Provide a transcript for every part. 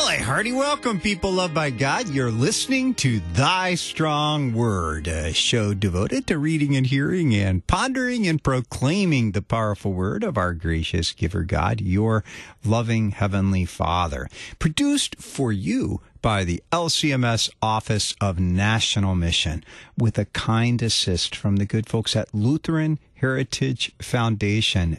Well, a hearty welcome, people loved by God. You're listening to Thy Strong Word, a show devoted to reading and hearing and pondering and proclaiming the powerful word of our gracious giver God, your loving Heavenly Father. Produced for you by the LCMS Office of National Mission with a kind assist from the good folks at Lutheran Heritage Foundation,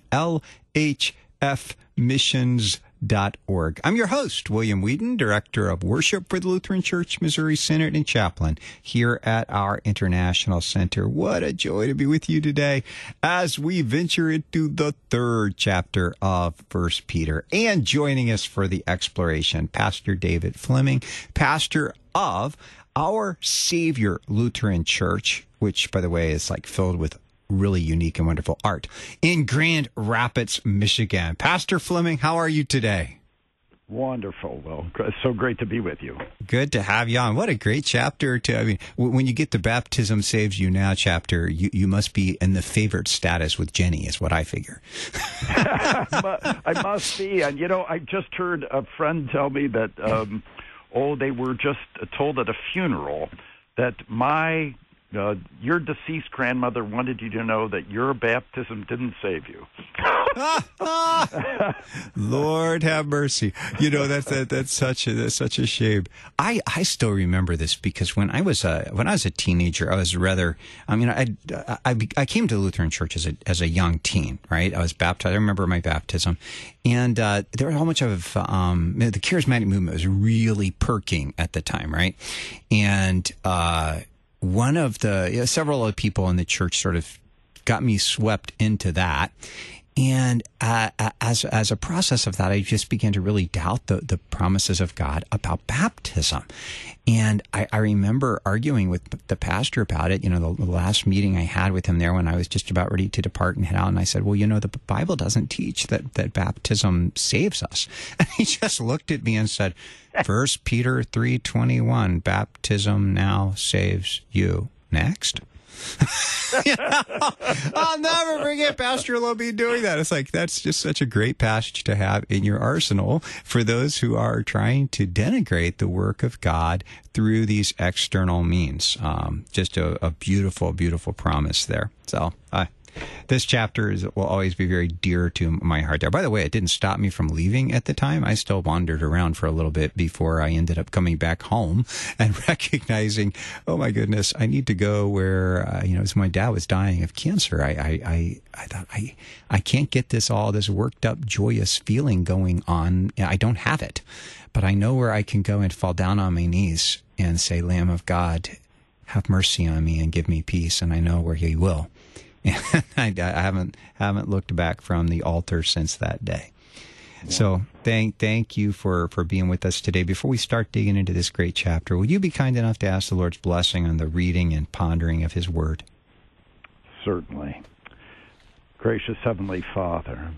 LHFmissions.org. I'm your host, William Whedon, Director of Worship for the Lutheran Church, Missouri Synod, and Chaplain here at our International Center. What a joy to be with you today as we venture into the third chapter of 1 Peter. And joining us for the exploration, Pastor David Fleming, pastor of Our Savior Lutheran Church, which, by the way, is like filled with really unique and wonderful art in Grand Rapids, Michigan. Pastor Fleming, how are you today? Wonderful. Well, it's so great to be with you. Good to have you on. What a great chapter. When you get the Baptism Saves You Now chapter, you must be in the favorite status with Jenny, is what I figure. I must be. And, I just heard a friend tell me that, they were just told at a funeral that your deceased grandmother wanted you to know that your baptism didn't save you. Lord have mercy. That's such a shame. I still remember this because when I was a teenager, I was rather. I came to the Lutheran Church as a young teen. Right, I was baptized. I remember my baptism, and there was so much of the charismatic movement was really perking at the time. Right, and one of the several other people in the church sort of got me swept into that. And as a process of that, I just began to really doubt the promises of God about baptism. And I remember arguing with the pastor about it, the last meeting I had with him there when I was just about ready to depart and head out. And I said, well, the Bible doesn't teach that baptism saves us. And he just looked at me and said, 1 Peter 3:21, baptism now saves you. Next. I'll never forget Pastor Lobe doing that. It's like, that's just such a great passage to have in your arsenal for those who are trying to denigrate the work of God through these external means. Just a beautiful, beautiful promise there. So, this chapter will always be very dear to my heart there. By the way, it didn't stop me from leaving at the time. I still wandered around for a little bit before I ended up coming back home and recognizing, oh my goodness, I need to go where, as my dad was dying of cancer. I thought, I can't get this worked up, joyous feeling going on. I don't have it, but I know where I can go and fall down on my knees and say, Lamb of God, have mercy on me and give me peace. And I know where He will. And I haven't looked back from the altar since that day. Yeah. So thank you for being with us today. Before we start digging into this great chapter, will you be kind enough to ask the Lord's blessing on the reading and pondering of His Word? Certainly. Gracious Heavenly Father,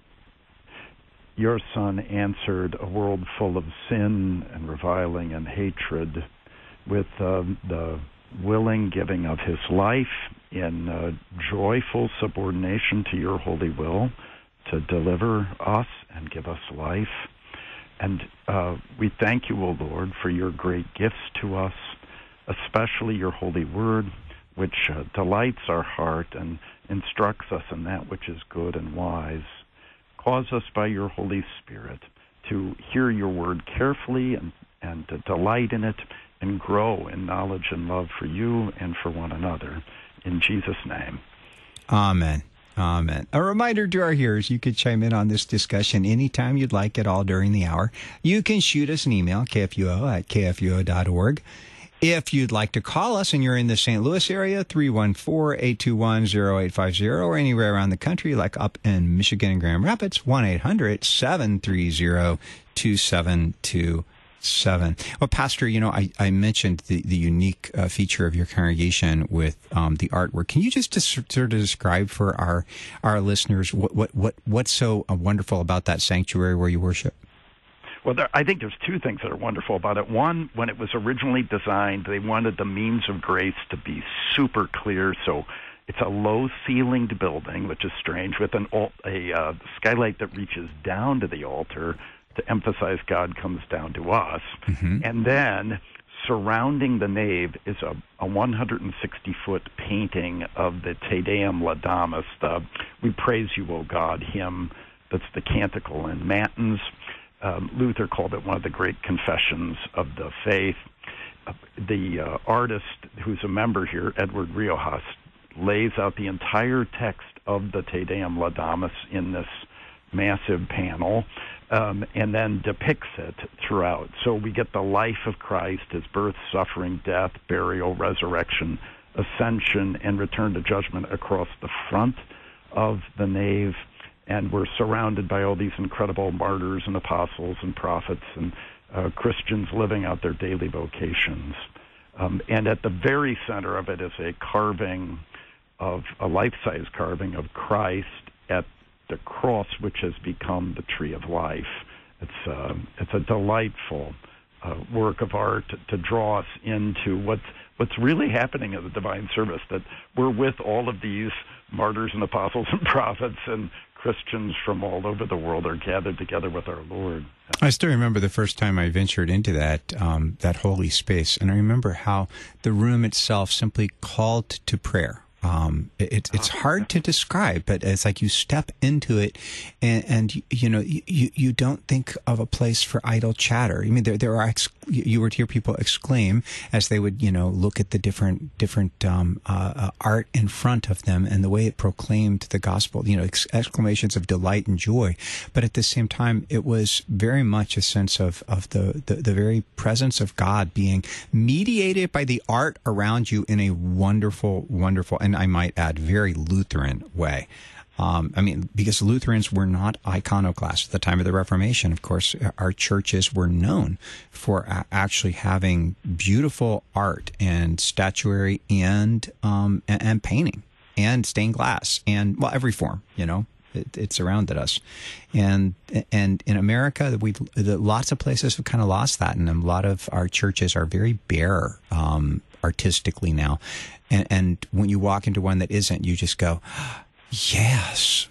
your Son answered a world full of sin and reviling and hatred with the willing giving of His life in joyful subordination to your holy will to deliver us and give us life. And we thank you, O Lord, for your great gifts to us, especially your holy word, which delights our heart and instructs us in that which is good and wise. Cause us by your Holy Spirit to hear your word carefully and to delight in it and grow in knowledge and love for you and for one another. In Jesus' name. Amen. Amen. A reminder to our hearers, you could chime in on this discussion anytime you'd like at all during the hour. You can shoot us an email, kfuo@kfuo.org. If you'd like to call us and you're in the St. Louis area, 314-821-0850, or anywhere around the country, like up in Michigan and Grand Rapids, 1-800-730-2727. Well, Pastor, I mentioned the unique feature of your congregation with the artwork. Can you just sort of describe for our listeners what's so wonderful about that sanctuary where you worship? Well, I think there's two things that are wonderful about it. One, when it was originally designed, they wanted the means of grace to be super clear, so it's a low-ceilinged building, which is strange, with a skylight that reaches down to the altar, to emphasize God comes down to us. Mm-hmm. And then surrounding the nave is a 160-foot painting of the Te Deum Laudamus, the "We Praise You, O God" hymn. That's the canticle in Matins. Luther called it one of the great confessions of the faith. The artist who's a member here, Edward Riojas, lays out the entire text of the Te Deum Laudamus in this massive panel, and then depicts it throughout. So we get the life of Christ, his birth, suffering, death, burial, resurrection, ascension, and return to judgment across the front of the nave. And we're surrounded by all these incredible martyrs and apostles and prophets and Christians living out their daily vocations. And at the very center of it is a carving of a life-size carving of Christ at the cross, which has become the tree of life. It's a delightful work of art to draw us into what's really happening at the divine service, that we're with all of these martyrs and apostles and prophets, and Christians from all over the world are gathered together with our Lord. I still remember the first time I ventured into that holy space, and I remember how the room itself simply called to prayer. It's hard to describe, but it's like you step into it, and you don't think of a place for idle chatter. I mean, there are you would hear people exclaim as they would look at the different art in front of them and the way it proclaimed the gospel. Exclamations of delight and joy, but at the same time, it was very much a sense of the very presence of God being mediated by the art around you in a wonderful, and I might add, very Lutheran way. Because Lutherans were not iconoclasts at the time of the Reformation. Of course, our churches were known for actually having beautiful art and statuary and painting and stained glass and, well, every form, it surrounded us. And in America, lots of places have kind of lost that, and a lot of our churches are very bare artistically now. And when you walk into one that isn't, you just go, yes,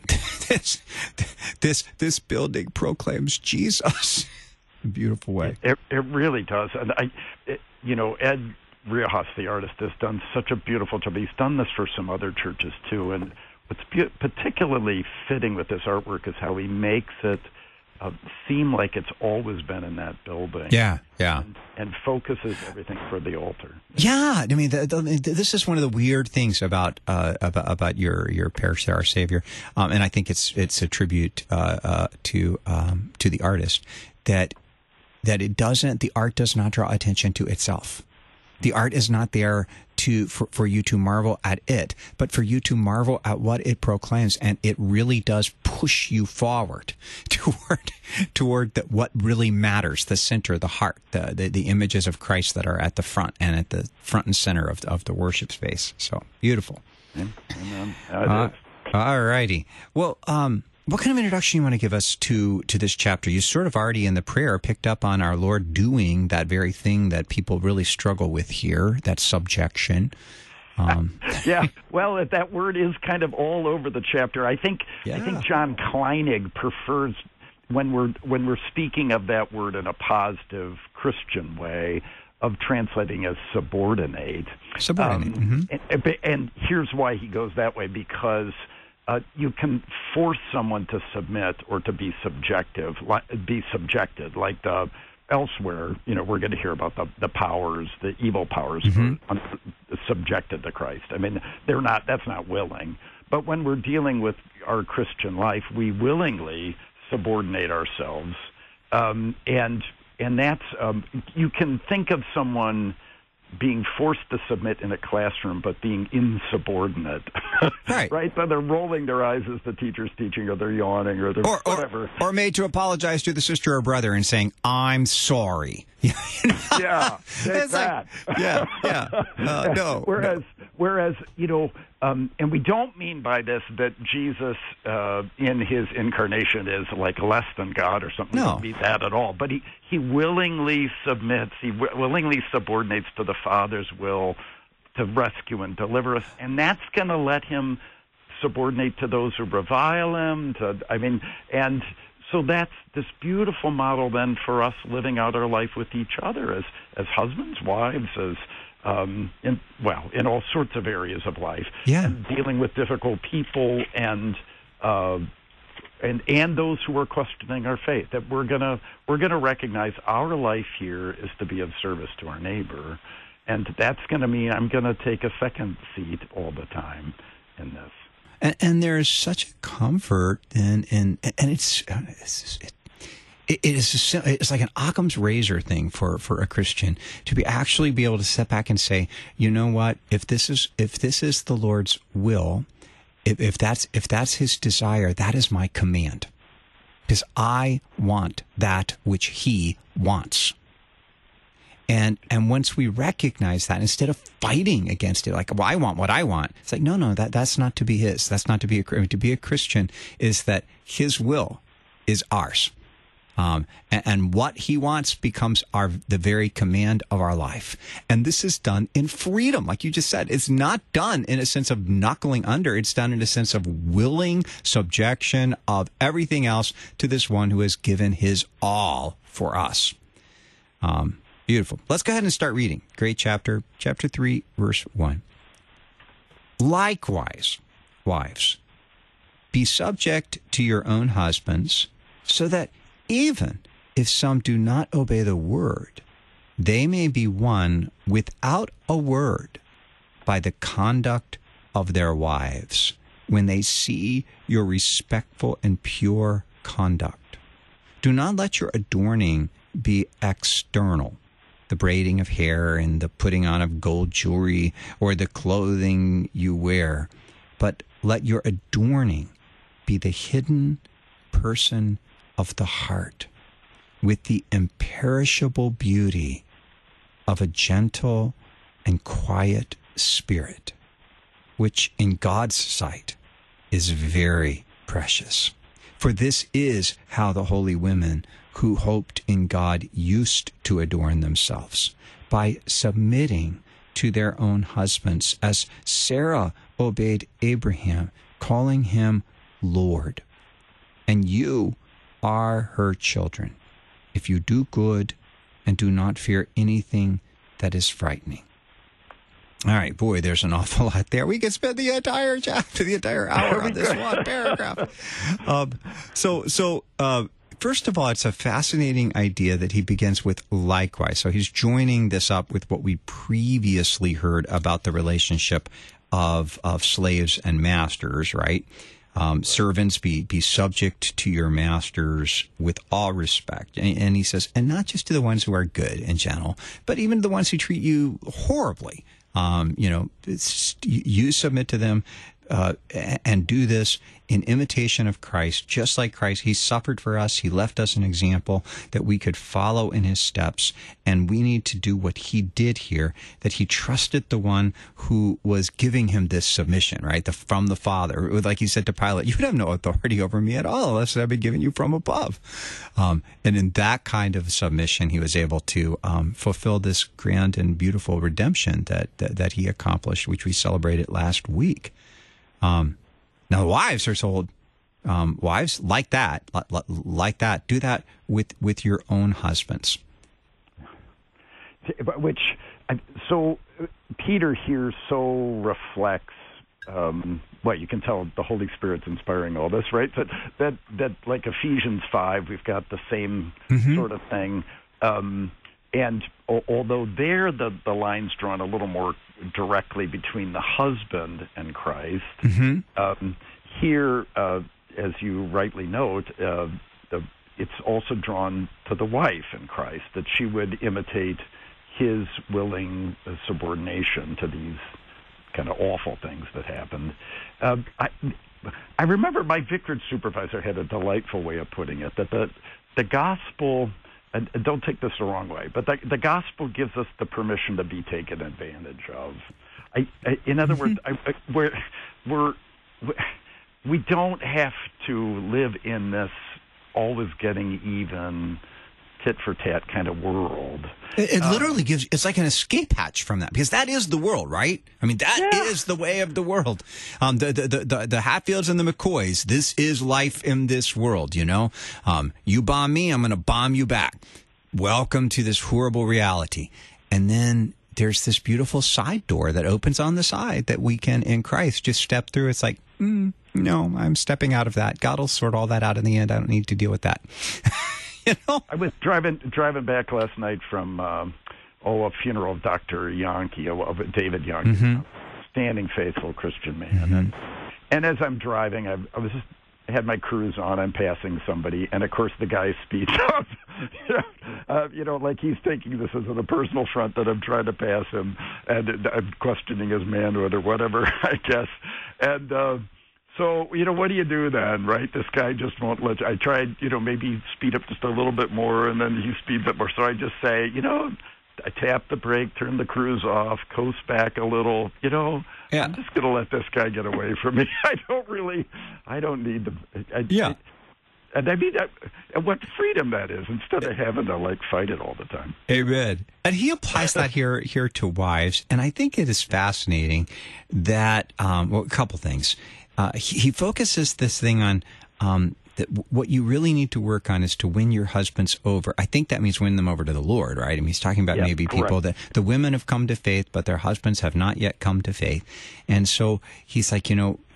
this building proclaims Jesus in a beautiful way. It really does. And Ed Riojas, the artist, has done such a beautiful job. He's done this for some other churches too. And what's particularly fitting with this artwork is how he makes it seem like it's always been in that building. Yeah. And focuses everything for the altar. Yeah, I mean, this is one of the weird things about your parish, Our Savior, and I think it's a tribute to the artist that the art does not draw attention to itself. The art is not there for you to marvel at it, but for you to marvel at what it proclaims, and it really does push you forward toward what really matters, the center, the heart, the images of Christ that are at the front and at the front and center of the worship space. So beautiful. Amen. All righty. Well, what kind of introduction you want to give us to this chapter? You sort of already in the prayer picked up on our Lord doing that very thing that people really struggle with here, that subjection. Yeah, well, that word is kind of all over the chapter. I think John Kleinig prefers, when we're speaking of that word in a positive Christian way, of translating as subordinate. And here's why he goes that way, because you can force someone to submit or to be subjected, like elsewhere. We're going to hear about the powers, the evil powers, subjected to Christ. I mean, that's not willing. But when we're dealing with our Christian life, we willingly subordinate ourselves, and that's you can think of someone being forced to submit in a classroom, but being insubordinate. Right? So they're rolling their eyes as the teacher's teaching, or they're yawning, or they're whatever. Or made to apologize to the sister or brother and saying, "I'm sorry." Yeah, it's that. Like, yeah. No. Whereas, and we don't mean by this that Jesus in his incarnation is like less than God or something. No. We don't mean that at all. But he willingly submits. He willingly subordinates to the Father's will to rescue and deliver us, and that's going to let him subordinate to those who revile him. And So that's this beautiful model then for us living out our life with each other as husbands, wives, as in all sorts of areas of life, and dealing with difficult people and those who are questioning our faith. That we're gonna recognize our life here is to be of service to our neighbor, and that's gonna mean I'm gonna take a second seat all the time in this. And there is such a comfort in it's like an Occam's razor thing for a Christian to be actually be able to step back and say, you know what, if this is the Lord's will, if that's his desire, that is my command, because I want that which he wants. And once we recognize that, instead of fighting against it, like, well, I want what I want, it's like, no, that's not to be his. That's not to be a Christian is that his will is ours. And what he wants becomes the very command of our life. And this is done in freedom. Like you just said, it's not done in a sense of knuckling under. It's done in a sense of willing subjection of everything else to this one who has given his all for us. Beautiful. Let's go ahead and start reading. Great chapter 3, verse 1. Likewise, wives, be subject to your own husbands, so that even if some do not obey the word, they may be won without a word by the conduct of their wives, when they see your respectful and pure conduct. Do not let your adorning be external, the braiding of hair and the putting on of gold jewelry or the clothing you wear, but let your adorning be the hidden person of the heart, with the imperishable beauty of a gentle and quiet spirit, which in God's sight is very precious. For this is how the holy women who hoped in God used to adorn themselves, by submitting to their own husbands, as Sarah obeyed Abraham, calling him Lord. And you are her children, if you do good and do not fear anything that is frightening. All right, boy, there's an awful lot there. We could spend the entire chapter, the entire hour on this one paragraph. First of all, it's a fascinating idea that he begins with likewise. So he's joining this up with what we previously heard about the relationship of slaves and masters, right? Servants, be subject to your masters with all respect. And he says, and not just to the ones who are good and gentle, but even the ones who treat you horribly. You submit to them and do this in imitation of Christ, just like Christ. He suffered for us. He left us an example that we could follow in his steps, and we need to do what he did here, that he trusted the one who was giving him this submission, right, from the Father. Like he said to Pilate, you have no authority over me at all unless I've been given you from above. And in that kind of submission, he was able to fulfill this grand and beautiful redemption that he accomplished, which we celebrated last week. Now, wives are told, wives like that, do that with your own husbands. So Peter here so reflects, you can tell the Holy Spirit's inspiring all this, right? That like Ephesians 5, we've got the same sort of thing. And although there the line's drawn a little more directly between the husband and Christ, here, as you rightly note, it's also drawn to the wife in Christ, that she would imitate his willing subordination to these kind of awful things that happened. I remember my vicarage supervisor had a delightful way of putting it, that the gospel, and don't take this the wrong way, but the gospel gives us the permission to be taken advantage of. In other words, we don't have to live in this always getting even tit for tat kind of world. It literally gives, it's like an escape hatch from that, because that is the world, right? I mean, that is the way of the world. The Hatfields and the McCoys, this is life in this world, you know? You bomb me, I'm going to bomb you back. Welcome to this horrible reality. And then there's this beautiful side door that opens on the side that we can, in Christ, just step through. It's like, no, I'm stepping out of that. God will sort all that out in the end. I don't need to deal with that. You know? I was driving back last night from a funeral of Dr. Yonke, of David Yonke, standing faithful Christian man. And as I'm driving, I had my cruise on. I'm passing somebody, and of course the guy speeds up. Like he's taking this as a personal front that I'm trying to pass him, and I'm questioning his manhood or whatever, I guess. And so, what do you do then, right? This guy just won't let you. I tried, maybe speed up just a little bit more, and then he speeds up more. So I just say, I tap the brake, turn the cruise off, coast back a little, I'm just going to let this guy get away from me. I don't need the... And I mean, what freedom that is, instead of having to, fight it all the time. Amen. And he applies that here to wives, and I think it is fascinating that, a couple things. He focuses this thing on that what you really need to work on is to win your husbands over. I think that means win them over to the Lord, right? I mean, he's talking about maybe people that the women have come to faith, but their husbands have not yet come to faith. And so he's like,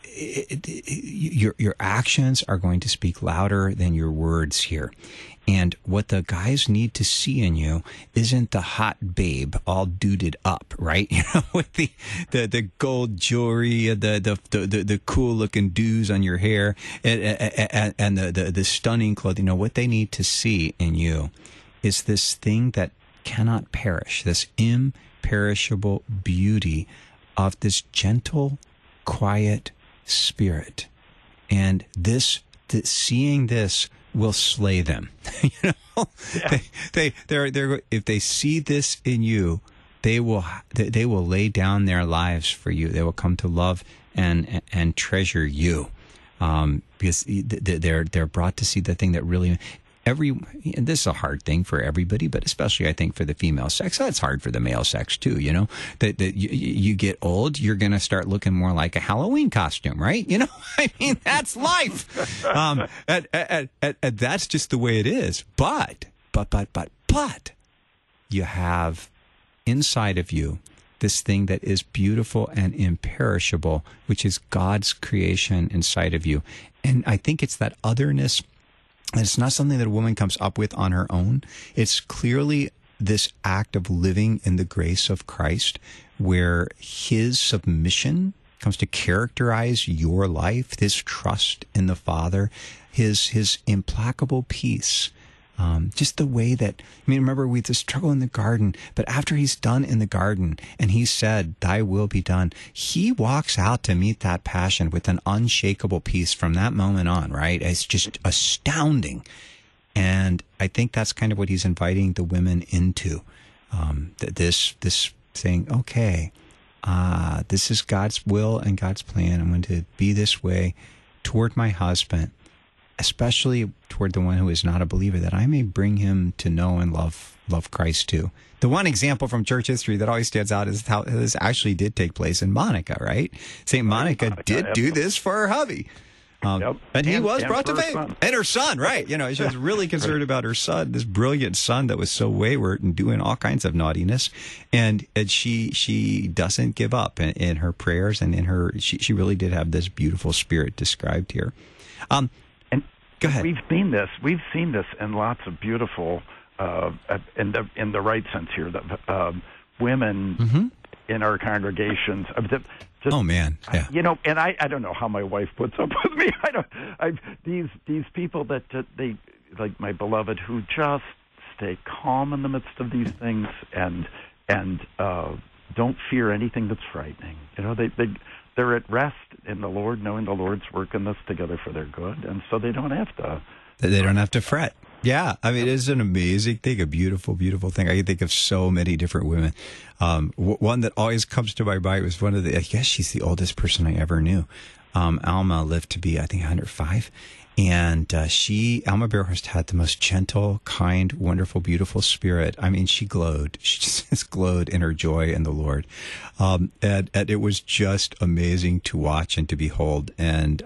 your actions are going to speak louder than your words here. And what the guys need to see in you isn't the hot babe all duded up, right? With the gold jewelry, the cool looking dews on your hair, and the stunning clothing. What they need to see in you is this thing that cannot perish, this imperishable beauty of this gentle, quiet spirit. And seeing this will slay them. They're if they see this in you, they will lay down their lives for you. They will come to love and treasure you, because they're brought to see the thing that really. And this is a hard thing for everybody, but especially I think for the female sex. That's hard for the male sex too. That you get old, you're going to start looking more like a Halloween costume, right? I mean, that's life. And that's just the way it is. But you have inside of you this thing that is beautiful and imperishable, which is God's creation inside of you. And I think it's that otherness. And it's not something that a woman comes up with on her own. It's clearly this act of living in the grace of Christ, where his submission comes to characterize your life, his trust in the Father, his implacable peace. Just the way that, remember we had this struggle in the garden, but after he's done in the garden and he said, thy will be done, he walks out to meet that passion with an unshakable peace from that moment on, right? It's just astounding. And I think that's kind of what he's inviting the women into, this saying, okay, this is God's will and God's plan. I'm going to be this way toward my husband, especially toward the one who is not a believer, that I may bring him to know and love Christ too. The one example from church history that always stands out is how this actually did take place in Monica, right? St. Monica did do this for her hubby. And he was brought to faith. And her son, right. She was really concerned about her son, this brilliant son that was so wayward and doing all kinds of naughtiness. And she doesn't give up in her prayers, and in her, she really did have this beautiful spirit described here. Go ahead. We've seen this in lots of beautiful, in the right sense here, that women in our congregations. Oh man, yeah. And I don't know how my wife puts up with me. These people that they, like my beloved, who just stay calm in the midst of these things and don't fear anything that's frightening. They're at rest in the Lord, knowing the Lord's working this together for their good, and so they don't have to. They don't have to fret. Yeah, I mean, it's an amazing thing, a beautiful, beautiful thing. I can think of so many different women. One that always comes to my mind was I guess she's the oldest person I ever knew. Alma lived to be, I think, 105. And Alma Bearhurst had the most gentle, kind, wonderful, beautiful spirit. I mean, she glowed. She just glowed in her joy in the Lord. And it was just amazing to watch and to behold. And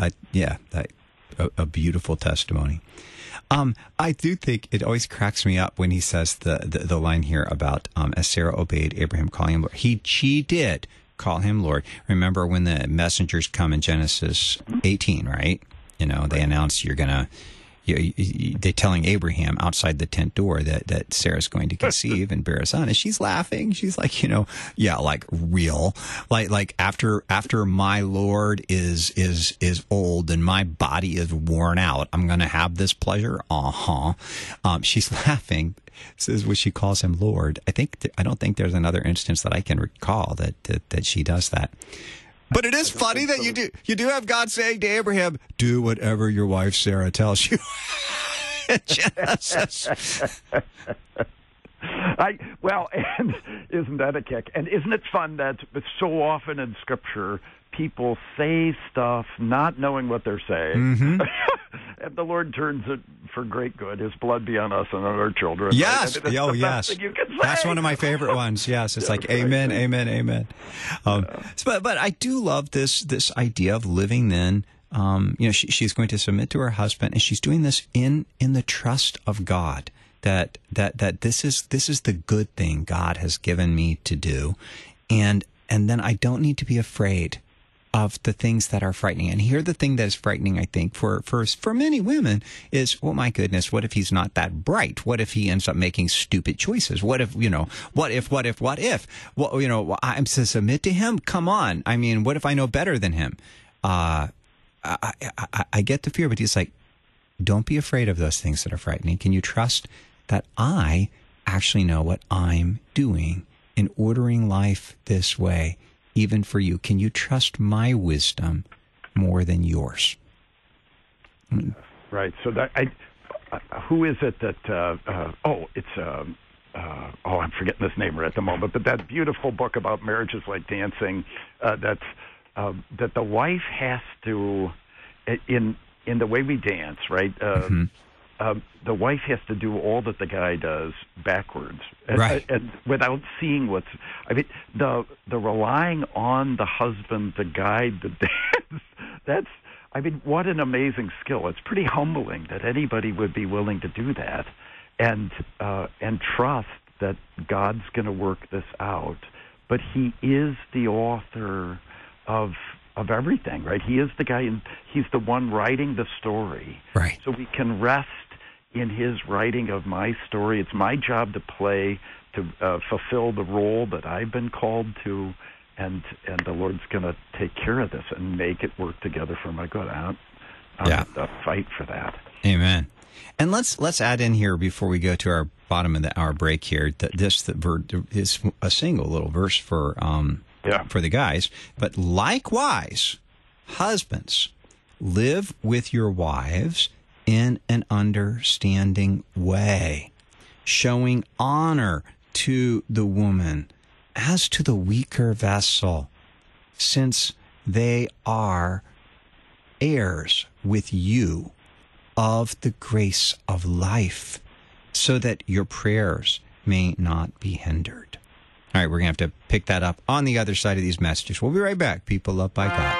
a beautiful testimony. I do think it always cracks me up when he says the line here about as Sarah obeyed Abraham calling him Lord. She did call him Lord. Remember when the messengers come in Genesis 18, right? They announce they're telling Abraham outside the tent door that Sarah's going to conceive and bear a son, and she's laughing. She's like, like real, like after my Lord is old and my body is worn out, I'm going to have this pleasure. She's laughing. This is what she calls him Lord. I don't think there's another instance that I can recall that she does that. But it is funny that you do have God saying to Abraham, "Do whatever your wife Sarah tells you." Genesis. And isn't that a kick? And isn't it fun that so often in Scripture people say stuff not knowing what they're saying, mm-hmm. and the Lord turns it for great good. His blood be on us and on our children. Yes, right? yes. Thing you can say. That's one of my favorite ones. Yes, it's like amen, amen, amen. But I do love this idea of living then. She's going to submit to her husband, and she's doing this in the trust of God. That this is the good thing God has given me to do, and then I don't need to be afraid of the things that are frightening. And here the thing that is frightening, I think, for many women is, oh my goodness, what if he's not that bright? What if he ends up making stupid choices? What if, what if? Well, I'm to submit to him? Come on. I mean, what if I know better than him? I get the fear, but he's like, don't be afraid of those things that are frightening. Can you trust that I actually know what I'm doing in ordering life this way? Even for you, can you trust my wisdom more than yours? Right. So that who is it that? I'm forgetting this name right at the moment. But that beautiful book about marriages like dancing. That the wife has to, in the way we dance, right? Mm-hmm. The wife has to do all that the guy does backwards, and without seeing what's. I mean, the relying on the husband to guide the dance. That's. I mean, what an amazing skill! It's pretty humbling that anybody would be willing to do that, and trust that God's going to work this out. But He is the author of everything, right? He is the guy, and He's the one writing the story. Right. So we can rest in His writing of my story. It's my job to play, to fulfill the role that I've been called to, and the Lord's going to take care of this and make it work together for my good. I'm going to fight for that. Amen. And let's add in here before we go to our bottom of the hour break here. This is a single little verse for the guys. But likewise, husbands, live with your wives in an understanding way, showing honor to the woman as to the weaker vessel, since they are heirs with you of the grace of life, so that your prayers may not be hindered. All right, we're going to have to pick that up on the other side of these messages. We'll be right back. People loved by God.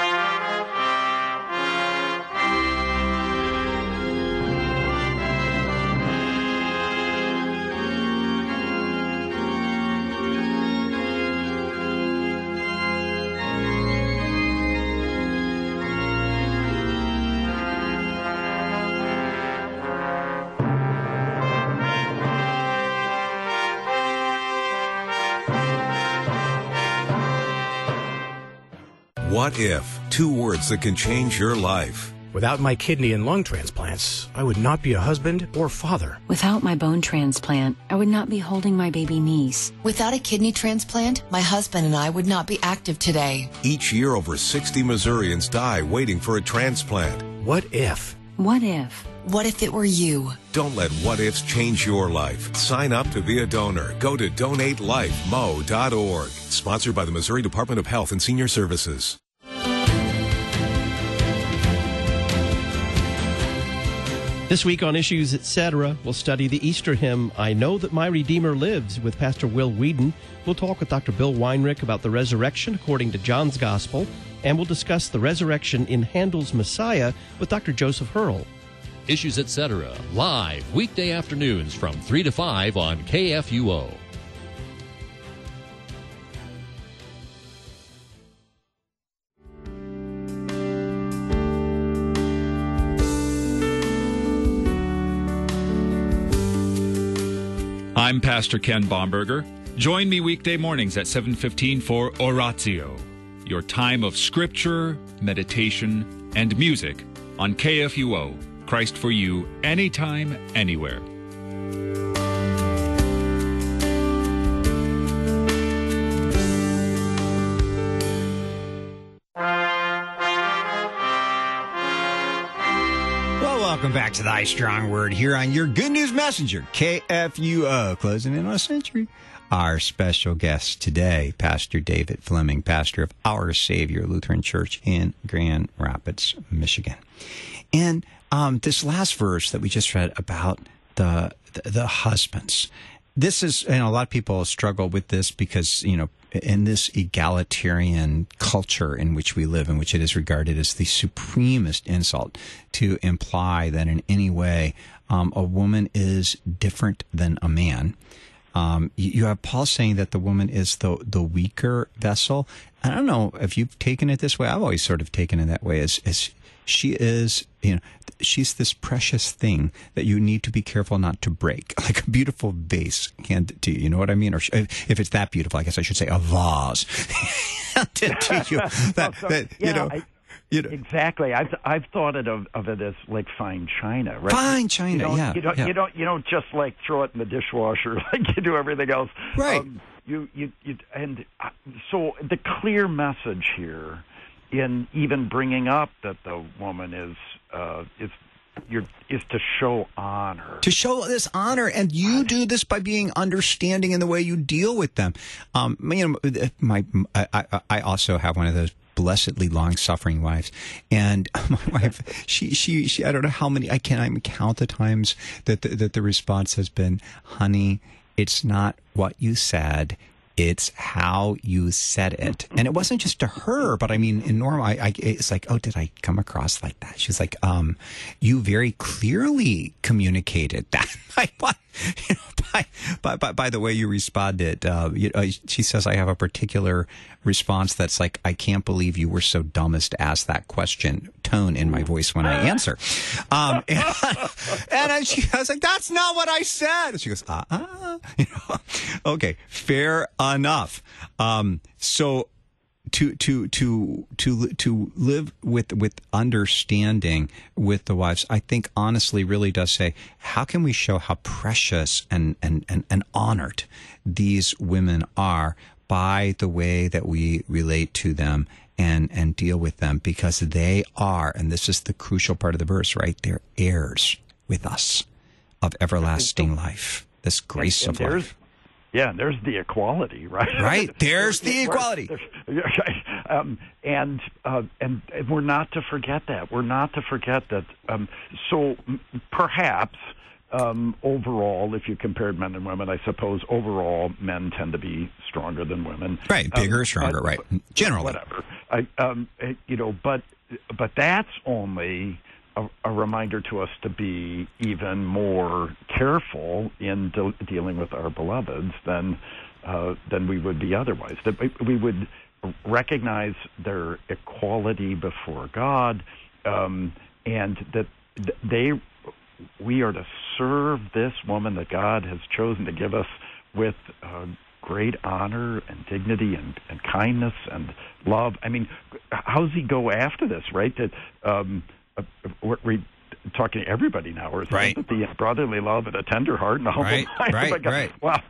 What if? Two words that can change your life. Without my kidney and lung transplants, I would not be a husband or father. Without my bone transplant, I would not be holding my baby niece. Without a kidney transplant, my husband and I would not be active today. Each year, over 60 Missourians die waiting for a transplant. What if? What if? What if it were you? Don't let what ifs change your life. Sign up to be a donor. Go to donatelifemo.org. Sponsored by the Missouri Department of Health and Senior Services. This week on Issues Etc., we'll study the Easter hymn, I Know That My Redeemer Lives, with Pastor Will Whedon. We'll talk with Dr. Bill Weinrich about the resurrection according to John's Gospel, and we'll discuss the resurrection in Handel's Messiah with Dr. Joseph Hurl. Issues Etc., live weekday afternoons from 3 to 5 on KFUO. I'm Pastor Ken Baumberger. Join me weekday mornings at 7:15 for Oratio, your time of scripture, meditation, and music on KFUO, Christ for you, anytime, anywhere. Welcome back to Thy Strong Word here on your Good News Messenger, KFUO, closing in on a century. Our special guest today, Pastor David Fleming, pastor of Our Savior Lutheran Church in Grand Rapids, Michigan. And this last verse that we just read about the husbands, this is, a lot of people struggle with this because, in this egalitarian culture in which we live, in which it is regarded as the supremest insult to imply that in any way a woman is different than a man. You have Paul saying that the woman is the weaker vessel. I don't know if you've taken it this way. I've always sort of taken it that way, as she is, she's this precious thing that you need to be careful not to break, like a beautiful vase handed to you. You know what I mean? Or if it's that beautiful, I guess I should say a vase handed to you. Exactly. I've thought of it as like fine china, right? Fine china, You don't just like throw it in the dishwasher like you do everything else, right? So the clear message here, in even bringing up that the woman is to show honor. To show this honor, and you do this by being understanding in the way you deal with them. I also have one of those blessedly long-suffering wives, and my wife, she I don't know how many, I can't even count the times that the response has been, honey, it's not what you said, it's how you said it. And it wasn't just to her, but I mean, in normal, it's like, oh, did I come across like that? She was like, you very clearly communicated that. By the way you responded. She says, I have a particular response that's like, I can't believe you were so dumb as to ask that question tone in my voice when I answer. And I was like, that's not what I said. And she goes, okay, fair enough. So to live with understanding with the wives, I think honestly really does say, how can we show how precious and honored these women are by the way that we relate to them and deal with them, because they are, and this is the crucial part of the verse, right? They're heirs with us of everlasting life, this grace of life. Yeah, there's the equality, right? Right, there's the equality. And we're not to forget that. We're not to forget that. So perhaps overall, if you compared men and women, I suppose overall men tend to be stronger than women. Right, bigger, stronger, right? Generally, whatever. But that's only a reminder to us to be even more careful in dealing with our beloveds than we would be otherwise. That we would recognize their equality before God, and that we are to serve this woman that God has chosen to give us with great honor and dignity and kindness and love. I mean, how does he go after this, right? That we're talking to everybody now, or right. The brotherly love and a tender heart and a humble mind. Right. Wow.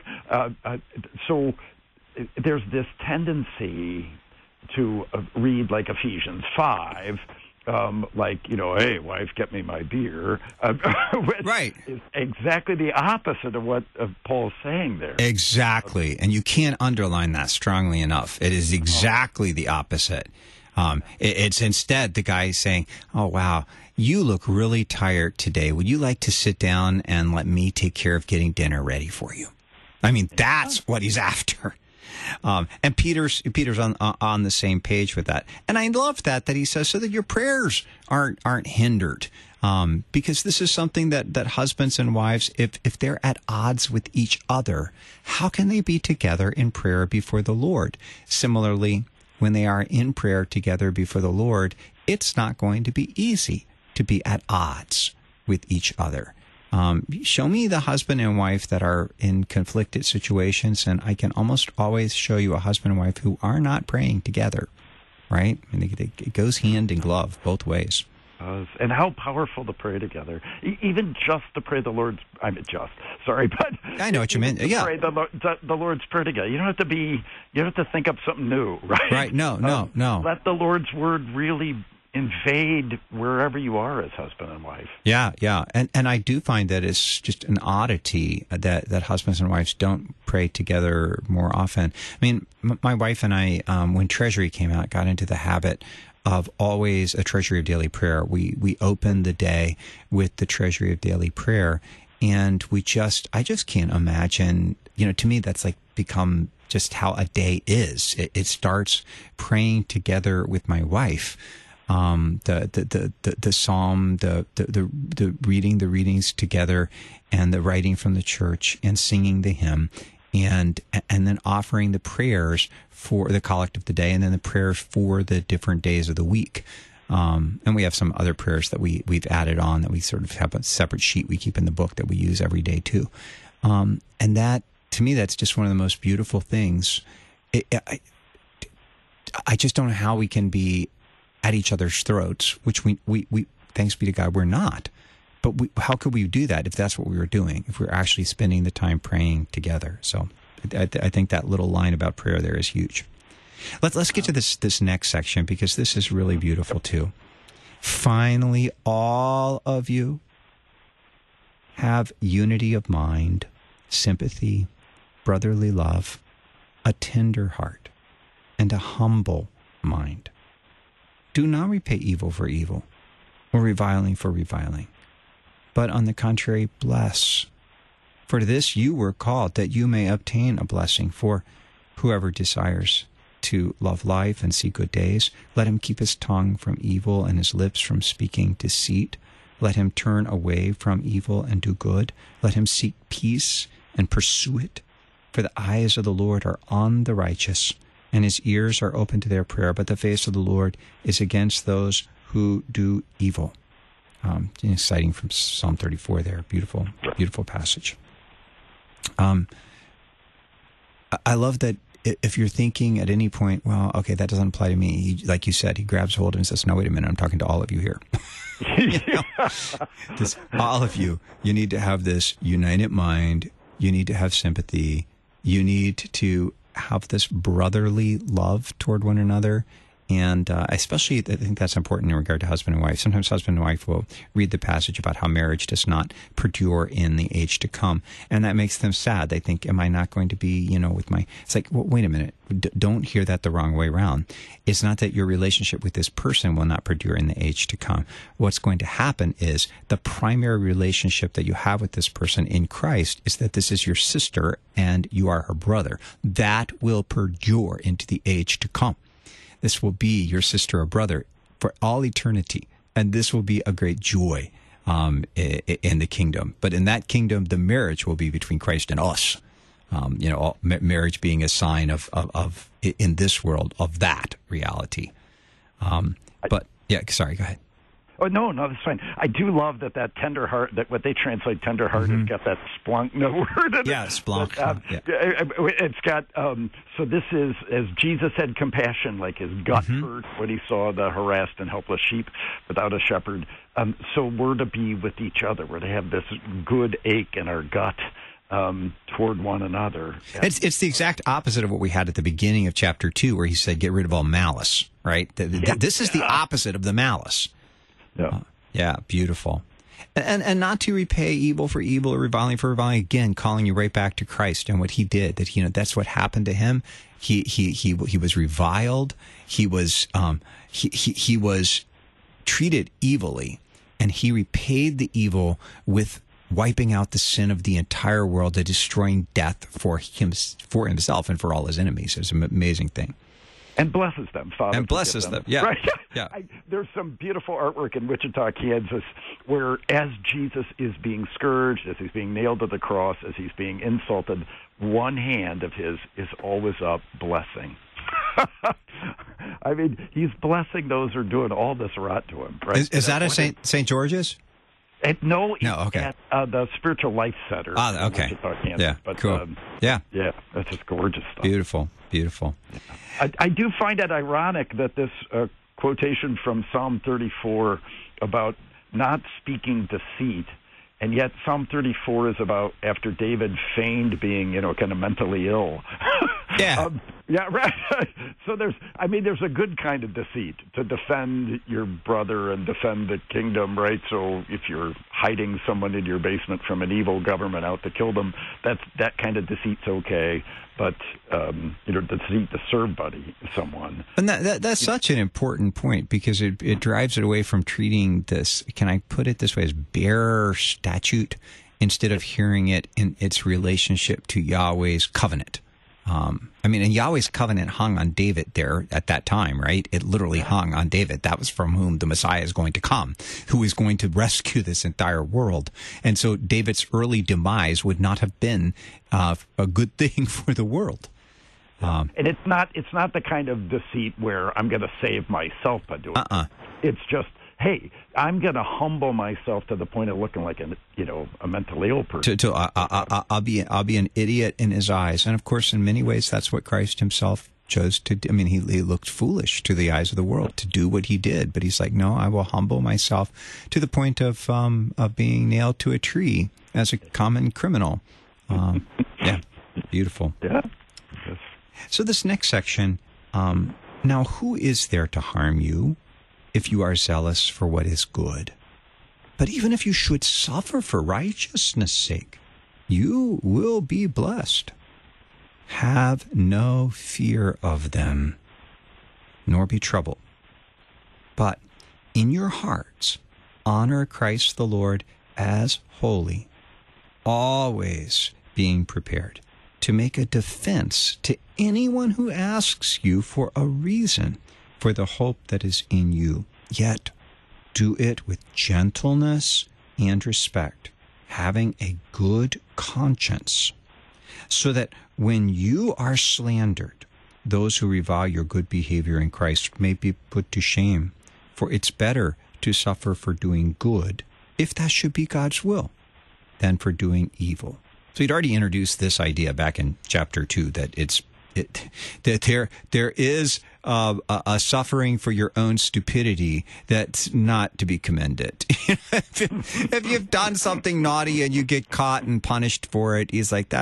So there's this tendency to read like Ephesians 5, hey, wife, get me my beer. Which is exactly the opposite of what Paul's saying there. Exactly. And you can't underline that strongly enough. It is exactly the opposite. It's instead the guy saying, "Oh, wow, you look really tired today. Would you like to sit down and let me take care of getting dinner ready for you?" I mean, that's what he's after. And Peter's on the same page with that. And I love that he says so that your prayers aren't hindered. Because this is something that husbands and wives, if they're at odds with each other, how can they be together in prayer before the Lord? Similarly, when they are in prayer together before the Lord, it's not going to be easy to be at odds with each other. Show me the husband and wife that are in conflicted situations, and I can almost always show you a husband and wife who are not praying together, right? And it goes hand in glove both ways. And how powerful to pray together, even just to pray the Lord's. I know what you mean. Yeah, pray the Lord's Prayer together. You don't have to think up something new, right? Right. No. Let the Lord's word really invade wherever you are as husband and wife. Yeah. And I do find that it's just an oddity that husbands and wives don't pray together more often. I mean, my wife and I, when Treasury came out, got into the habit of always a Treasury of Daily Prayer. We open the day with the Treasury of Daily Prayer, and I just can't imagine, to me that's like become just how a day is. It starts praying together with my wife. The psalm, the readings together, and the writing from the church, and singing the hymn, and then offering the prayers for the collect of the day, and then the prayers for the different days of the week. And we have some other prayers that we've added on that we sort of have a separate sheet we keep in the book that we use every day too. And that, to me, that's just one of the most beautiful things. I just don't know how we can be at each other's throats, which we thanks be to God, we're not. But how could we do that if that's what we were doing, if we were actually spending the time praying together? So I think that little line about prayer there is huge. Let's get to this next section, because this is really beautiful too. Finally, all of you have unity of mind, sympathy, brotherly love, a tender heart, and a humble mind. Do not repay evil for evil, or reviling for reviling, but on the contrary, bless. For to this you were called, that you may obtain a blessing. For whoever desires to love life and see good days, let him keep his tongue from evil and his lips from speaking deceit. Let him turn away from evil and do good. Let him seek peace and pursue it. For the eyes of the Lord are on the righteous, and his ears are open to their prayer, but the face of the Lord is against those who do evil. Citing from Psalm 34 there. Beautiful, beautiful passage. I love that if you're thinking at any point, well, okay, that doesn't apply to me. Like you said, he grabs hold and says, no, wait a minute, I'm talking to all of you here. All of you need to have this united mind. You need to have sympathy. You need to have this brotherly love toward one another. And especially, I think that's important in regard to husband and wife. Sometimes husband and wife will read the passage about how marriage does not perdure in the age to come. And that makes them sad. They think, am I not going to be, with my... It's like, well, wait a minute. Don't hear that the wrong way around. It's not that your relationship with this person will not perdure in the age to come. What's going to happen is the primary relationship that you have with this person in Christ is that this is your sister and you are her brother. That will perdure into the age to come. This will be your sister or brother for all eternity, and this will be a great joy in the kingdom. But in that kingdom, the marriage will be between Christ and us. Marriage being a sign of in this world of that reality. But yeah, sorry, go ahead. Oh, no, that's fine. I do love that tender heart, that what they translate tender heart has got that splunk word in it. Yeah, splunk. It's got, so this is, as Jesus had compassion, like his gut hurt when he saw the harassed and helpless sheep without a shepherd. So we're to be with each other. We're to have this good ache in our gut toward one another. It's the exact opposite of what we had at the beginning of chapter 2, where he said, get rid of all malice, right? This is the opposite of the malice. Yeah. Yeah, beautiful. And not to repay evil for evil or reviling for reviling. Again, calling you right back to Christ and what he did. That that's what happened to him. He was reviled. He was treated evilly, and he repaid the evil with wiping out the sin of the entire world, and destroying death for himself and for all his enemies. It's an amazing thing. And blesses them, Father. And blesses them. Yeah. Right? Yeah. There's some beautiful artwork in Wichita, Kansas, where as Jesus is being scourged, as he's being nailed to the cross, as he's being insulted, one hand of his is always up blessing. I mean, he's blessing those who are doing all this rot to him. Right? Is that a St. George's? No, okay. At the Spiritual Life Center. Ah, okay. Wichita, Kansas. Yeah, but, cool. Yeah, that's just gorgeous stuff. Beautiful. I do find it ironic that this quotation from Psalm 34 about not speaking deceit, and yet Psalm 34 is about after David feigned being, kind of mentally ill. Yeah. Yeah, right. So there's a good kind of deceit to defend your brother and defend the kingdom, right? So if you're hiding someone in your basement from an evil government out to kill them, that kind of deceit's okay. But deceit to serve someone. And that's such an important point, because it drives it away from treating this, can I put it this way, as bare statute, instead of hearing it in its relationship to Yahweh's covenant. And Yahweh's covenant hung on David there at that time, right? It literally hung on David. That was from whom the Messiah is going to come, who is going to rescue this entire world. And so David's early demise would not have been a good thing for the world. And it's not the kind of deceit where I'm going to save myself by doing it. It's just, hey, I'm going to humble myself to the point of looking like a mentally ill person. I'll be an idiot in his eyes, and of course, in many ways, that's what Christ himself chose to do. I mean, he looked foolish to the eyes of the world to do what he did, but he's like, no, I will humble myself to the point of being nailed to a tree as a common criminal. Yeah, beautiful. Yeah. So this next section, now, who is there to harm you if you are zealous for what is good? But even if you should suffer for righteousness' sake, you will be blessed. Have no fear of them, nor be troubled. But in your hearts, honor Christ the Lord as holy, always being prepared to make a defense to anyone who asks you for a reason for the hope that is in you. Yet do it with gentleness and respect, having a good conscience, so that when you are slandered, those who revile your good behavior in Christ may be put to shame. For it's better to suffer for doing good, if that should be God's will, than for doing evil. So he'd already introduced this idea back in chapter 2 that that there is a suffering for your own stupidity that's not to be commended. If you've done something naughty and you get caught and punished for it, he's like,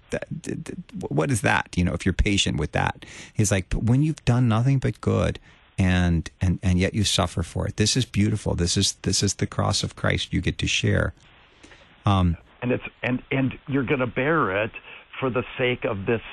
what is that? If you're patient with that, he's like, but when you've done nothing but good, and yet you suffer for it, this is beautiful. This is the cross of Christ you get to share. And you're going to bear it for the sake of the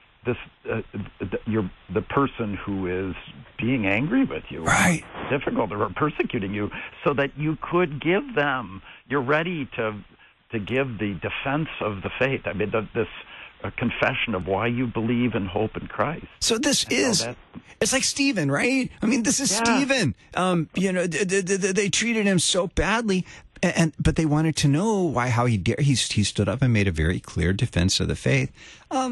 person who is being angry with you, right? Difficult, or persecuting you, so that you could give them. You're ready to give the defense of the faith. I mean, this confession of why you believe and hope in Christ. So it's like Stephen, right? I mean, this is Stephen. They treated him so badly. But they wanted to know how he dared. He stood up and made a very clear defense of the faith. I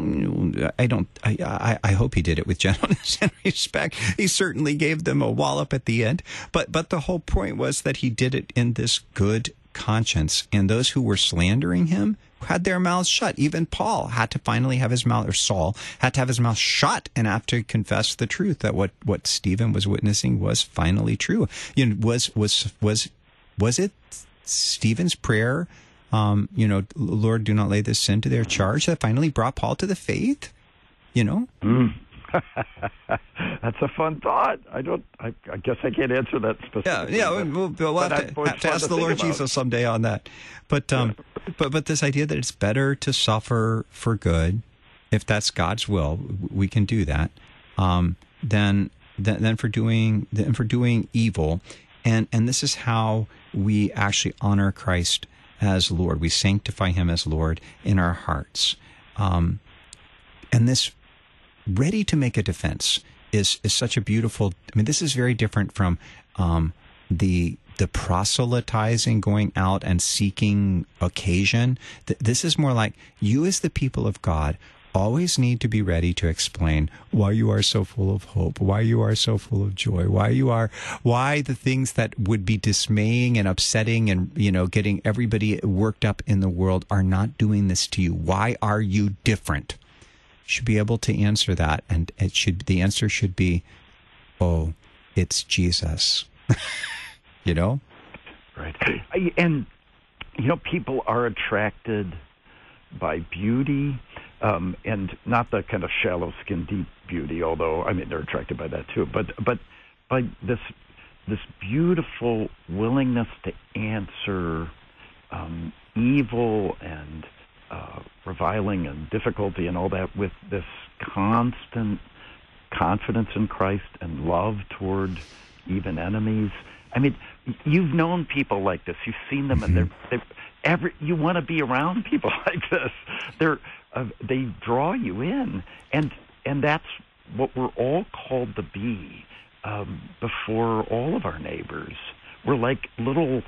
hope he did it with gentleness and respect. He certainly gave them a wallop at the end. But the whole point was that he did it in this good conscience. And those who were slandering him had their mouths shut. Even Paul had to finally have his mouth, or Saul had to have his mouth shut and have to confess the truth that what Stephen was witnessing was finally true. Was it Stephen's prayer, Lord, do not lay this sin to their charge, that finally brought Paul to the faith? That's a fun thought. I guess I can't answer that specifically. Yeah. We'll have to ask the Lord Jesus someday on that. But this idea that it's better to suffer for good, if that's God's will, we can do that. Than for doing evil, and this is how we actually honor Christ as Lord. We sanctify Him as Lord in our hearts. And this ready to make a defense is such a beautiful. I mean, this is very different from the proselytizing, going out and seeking occasion. This is more like you, as the people of God, always need to be ready to explain why you are so full of hope, why you are so full of joy, why the things that would be dismaying and upsetting and, getting everybody worked up in the world are not doing this to you. Why are you different? You should be able to answer that, and the answer should be, oh, it's Jesus. Right. And people are attracted by beauty. And not the kind of shallow skin deep beauty, although they're attracted by that too. But by this beautiful willingness to answer evil and reviling and difficulty and all that with this constant confidence in Christ and love toward even enemies. You've known people like this. You've seen them, and you want to be around people like this. They draw you in, and that's what we're all called to be before all of our neighbors. We're like little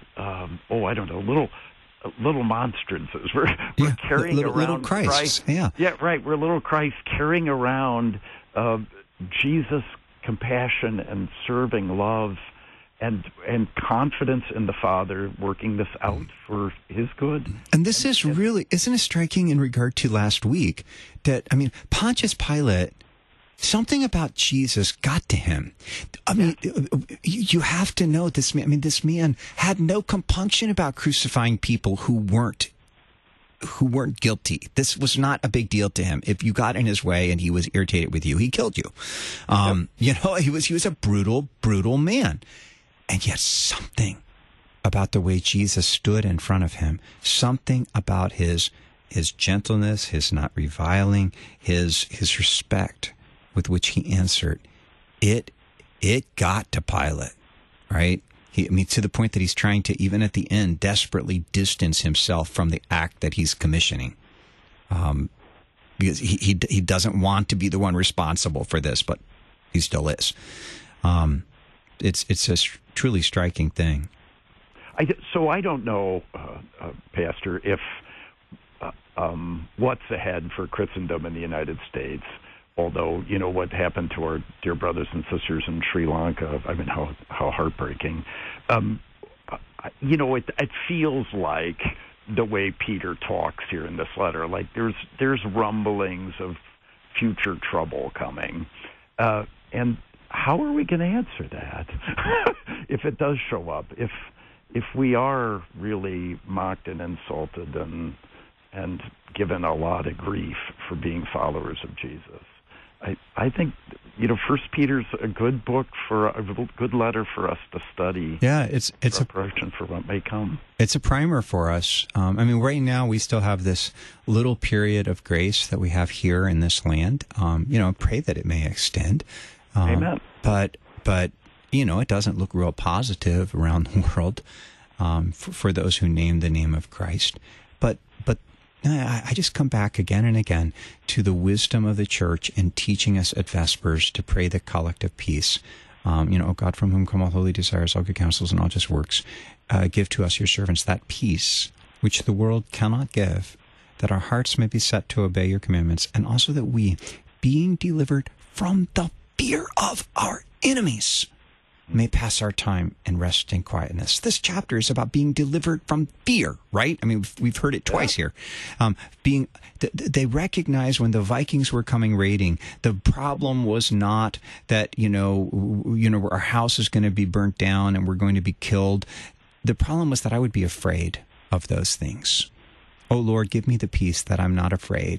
monstrances. We're carrying around little Christ. Yeah, right. We're little Christ carrying around Jesus' compassion and serving love. And confidence in the Father working this out for His good. And this is really, isn't it striking in regard to last week that, Pontius Pilate, something about Jesus got to him. You have to know this man. This man had no compunction about crucifying people who weren't guilty. This was not a big deal to him. If you got in his way and he was irritated with you, he killed you. He was a brutal man. And yet something about the way Jesus stood in front of him, something about his gentleness, his not reviling, his respect with which he answered, it got to Pilate, right? To the point that he's trying to, even at the end, desperately distance himself from the act that he's commissioning. Because he doesn't want to be the one responsible for this, but he still is. It's a truly striking thing. So I don't know, Pastor, if what's ahead for Christendom in the United States. Although, what happened to our dear brothers and sisters in Sri Lanka, how heartbreaking. It feels like the way Peter talks here in this letter, like there's rumblings of future trouble coming. And how are we going to answer that if it does show up? If we are really mocked and insulted and given a lot of grief for being followers of Jesus, I think First Peter's a good book a good letter for us to study. Yeah, it's preparation for what may come. It's a primer for us. Right now we still have this little period of grace that we have here in this land. Pray that it may extend. Amen. But it doesn't look real positive around the world for those who name the name of Christ. But I just come back again and again to the wisdom of the church in teaching us at Vespers to pray the collect of peace. O God, from whom come all holy desires, all good counsels, and all just works, give to us, your servants, that peace which the world cannot give, that our hearts may be set to obey your commandments, and also that we, being delivered from the fear of our enemies, may pass our time in rest and quietness. This chapter is about being delivered from fear, right? We've heard it twice here. They recognized when the Vikings were coming raiding, the problem was not that, our house is going to be burnt down and we're going to be killed. The problem was that I would be afraid of those things. Oh, Lord, give me the peace that I'm not afraid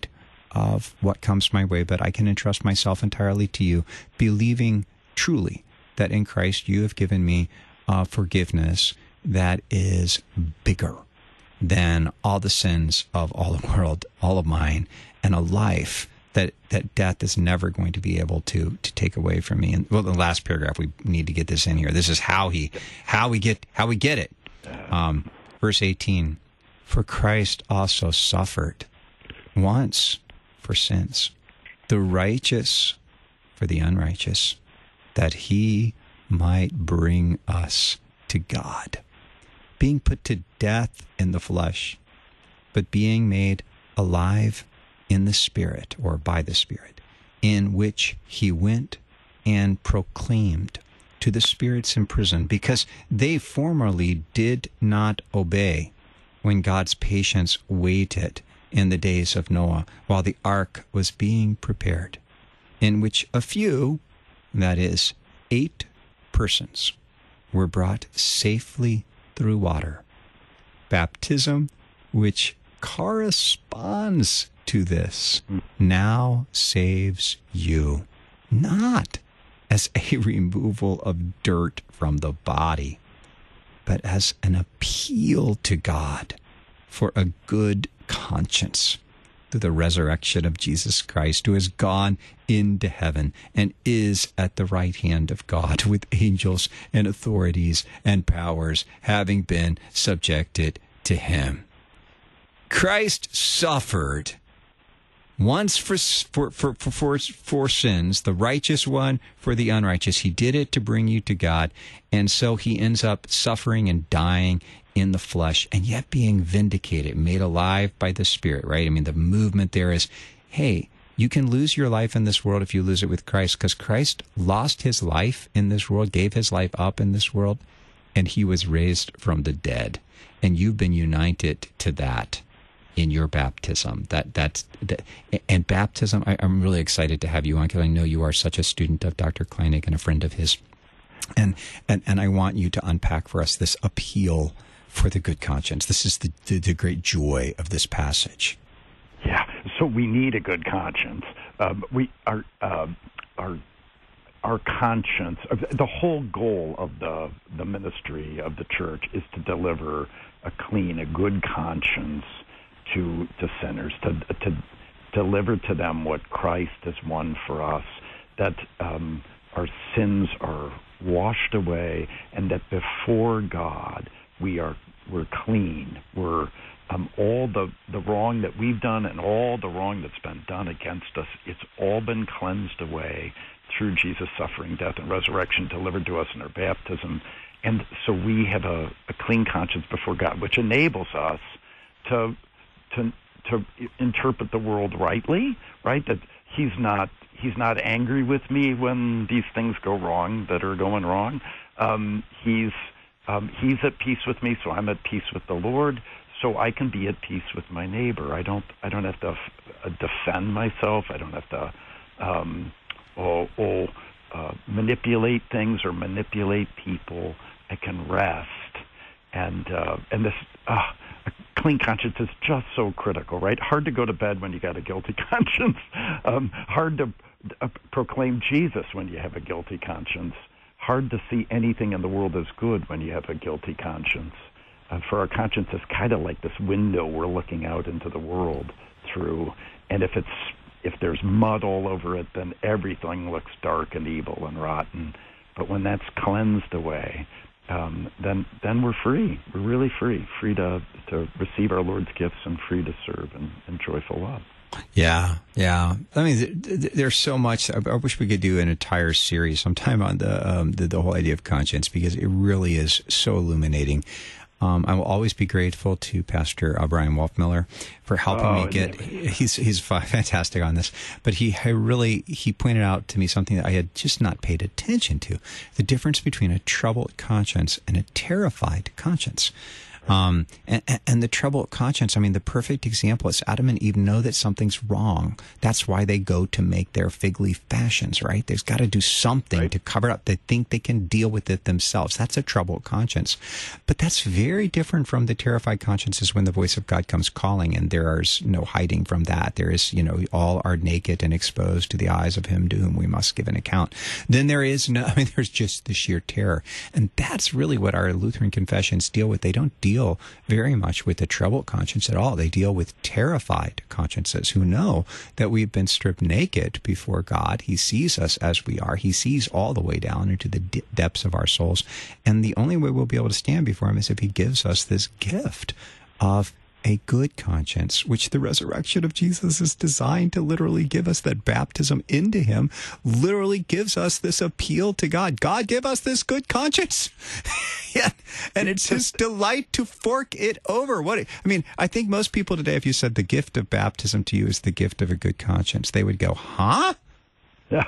of what comes my way, but I can entrust myself entirely to you, believing truly that in Christ you have given me forgiveness that is bigger than all the sins of all the world, all of mine, and a life that death is never going to be able to take away from me. And well, the last paragraph, we need to get this in here. This is how we get it. Verse 18, for Christ also suffered once for sins, the righteous for the unrighteous, that he might bring us to God, being put to death in the flesh, but being made alive in the Spirit, or by the Spirit, in which he went and proclaimed to the spirits in prison, because they formerly did not obey when God's patience waited in the days of Noah while the ark was being prepared, in which a few, that is, 8 persons, were brought safely through water. Baptism, which corresponds to this, now saves you, not as a removal of dirt from the body, but as an appeal to God for a good conscience through the resurrection of Jesus Christ, who has gone into heaven and is at the right hand of God with angels and authorities and powers having been subjected to him. Christ suffered once for sins, the righteous one for the unrighteous. He did it to bring you to God, and so he ends up suffering and dying in the flesh, and yet being vindicated, made alive by the Spirit, right? I mean, the movement there is, hey, you can lose your life in this world if you lose it with Christ, because Christ lost his life in this world, gave his life up in this world, and he was raised from the dead. And you've been united to that in your baptism. And baptism, I'm really excited to have you on, because I know you are such a student of Dr. Kleinig and a friend of his. And I want you to unpack for us this appeal for the good conscience. This is the great joy of this passage. Yeah, so we need a good conscience. Our conscience, the whole goal of the ministry of the church is to deliver a good conscience to sinners, to deliver to them what Christ has won for us, that our sins are washed away, and that before God we're clean. We're all the wrong that we've done and all the wrong that's been done against us, it's all been cleansed away through Jesus' suffering, death, and resurrection delivered to us in our baptism. And so we have a clean conscience before God, which enables us to interpret the world rightly, right? That he's not angry with me when these things go wrong that are going wrong. He's at peace with me, so I'm at peace with the Lord. So I can be at peace with my neighbor. I don't have to defend myself. I don't have to manipulate things or manipulate people. I can rest, and this a clean conscience is just so critical, right? Hard to go to bed when you got a guilty conscience. Hard to proclaim Jesus when you have a guilty conscience. Hard to see anything in the world as good when you have a guilty conscience. For our conscience is kind of like this window we're looking out into the world through, and if there's mud all over it, then everything looks dark and evil and rotten. But when that's cleansed away, then we're free. We're really free to receive our Lord's gifts and free to serve in joyful love. Yeah. I mean, there's so much. I wish we could do an entire series sometime on the whole idea of conscience, because it really is so illuminating. I will always be grateful to Pastor Brian Wolfmiller for helping me get. He's fantastic on this, but he pointed out to me something that I had just not paid attention to: the difference between a troubled conscience and a terrified conscience. And the trouble of conscience, I mean, the perfect example is Adam and Eve know that something's wrong. That's why they go to make their fig leaf fashions, right? They've got to do something to cover up. They think they can deal with it themselves. That's a trouble of conscience. But that's very different from the terrified consciences when the voice of God comes calling, and there is no hiding from that. There is, all are naked and exposed to the eyes of him to whom we must give an account. Then there's just the sheer terror. And that's really what our Lutheran confessions deal with. They don't deal very much with the troubled conscience at all. They deal with terrified consciences who know that we've been stripped naked before God. He sees us as we are. He sees all the way down into the depths of our souls. And the only way we'll be able to stand before him is if he gives us this gift of a good conscience, which the resurrection of Jesus is designed to literally give us. That baptism into him literally gives us this appeal to God. God, give us this good conscience. Yeah. And it's his delight to fork it over. I think most people today, if you said the gift of baptism to you is the gift of a good conscience, they would go, huh? Yeah.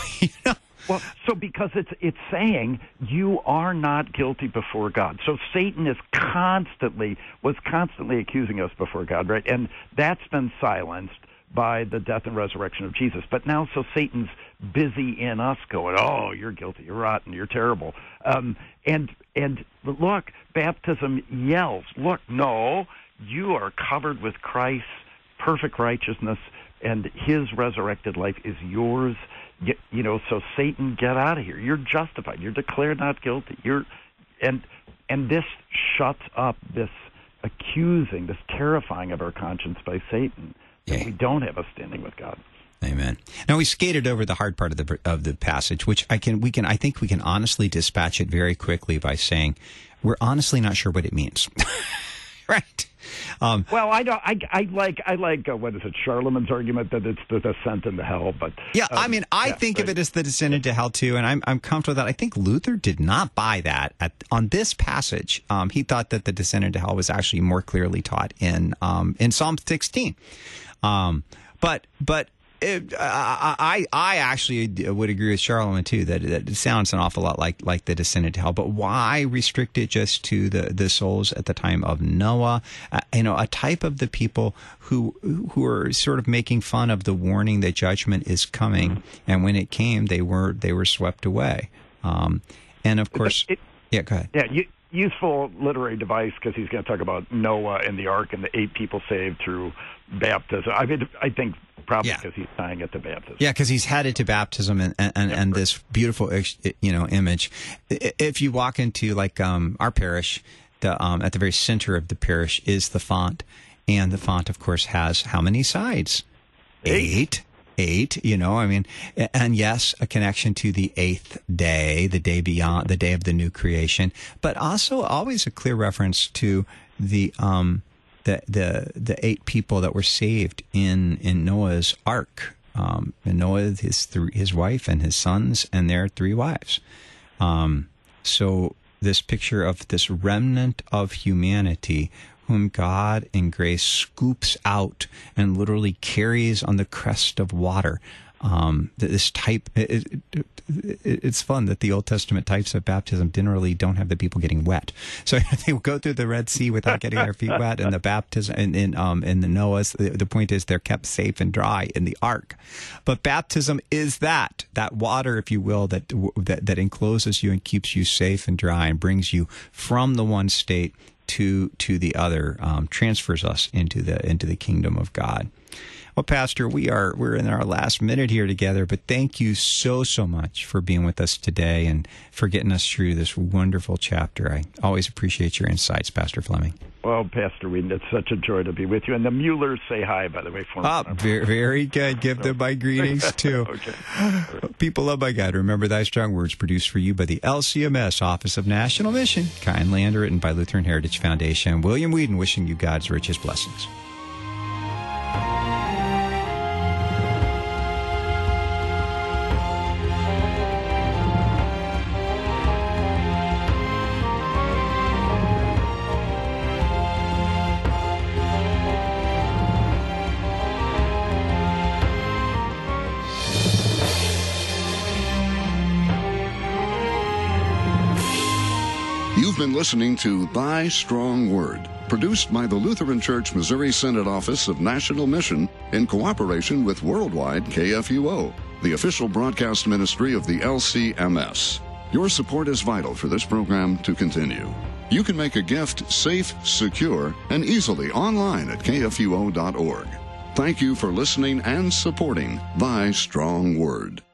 Well, so because it's saying you are not guilty before God. So Satan was constantly accusing us before God, right? And that's been silenced by the death and resurrection of Jesus. But now, so Satan's busy in us going, oh, you're guilty, you're rotten, you're terrible. And look, baptism yells, look, no, you are covered with Christ's perfect righteousness, and his resurrected life is yours. So Satan, get out of here. You're justified. You're declared not guilty. And this shuts up this accusing, this terrifying of our conscience by Satan. Yeah. We don't have a standing with God. Amen. Now we skated over the hard part of the passage, which I think we can honestly dispatch it very quickly by saying we're honestly not sure what it means. Right. Well, I like what is it, Charlemagne's argument that it's the descent into hell, but I think of it as the descent into hell too, and I'm comfortable with that. I think Luther did not buy that on this passage. He thought that the descent into hell was actually more clearly taught in Psalm 16. But I actually would agree with Charlemagne too that it sounds an awful lot like the descent into hell. But why restrict it just to the souls at the time of Noah? A type of the people who are sort of making fun of the warning that judgment is coming, and when it came, they were swept away. And of course, go ahead. Yeah. Useful literary device because he's going to talk about Noah and the ark and the 8 people saved through baptism. I think probably because he's tying it to baptism. Yeah, because he's headed to baptism and this beautiful image. If you walk into our parish, at the very center of the parish is the font, and the font, of course, has how many sides? 8. And yes, a connection to the 8th day, the day beyond, the day of the new creation, but also always a clear reference to the 8 people that were saved in Noah's ark. And Noah, his wife, and his sons, and their 3 wives. So this picture of this remnant of humanity whom God in grace scoops out and literally carries on the crest of water. This type, it's fun that the Old Testament types of baptism generally don't have the people getting wet. So they will go through the Red Sea without getting their feet wet, and the baptism in the Noah's. The point is they're kept safe and dry in the ark. But baptism is that water, if you will, that encloses you and keeps you safe and dry and brings you from the one state to the other, transfers us into the kingdom of God. Well, Pastor, we're in our last minute here together, but thank you so much for being with us today and for getting us through this wonderful chapter. I always appreciate your insights, Pastor Fleming. Well, Pastor Whedon, it's such a joy to be with you. And the Muellers say hi, by the way. For me. Very, very good. Give them my greetings, too. Okay. People loved by God, remember Thy Strong Words, produced for you by the LCMS, Office of National Mission, kindly underwritten by Lutheran Heritage Foundation. William Whedon wishing you God's richest blessings. You've been listening to Thy Strong Word, produced by the Lutheran Church Missouri Synod Office of National Mission in cooperation with Worldwide KFUO, the official broadcast ministry of the LCMS. Your support is vital for this program to continue. You can make a gift safe, secure, and easily online at kfuo.org. Thank you for listening and supporting Thy Strong Word.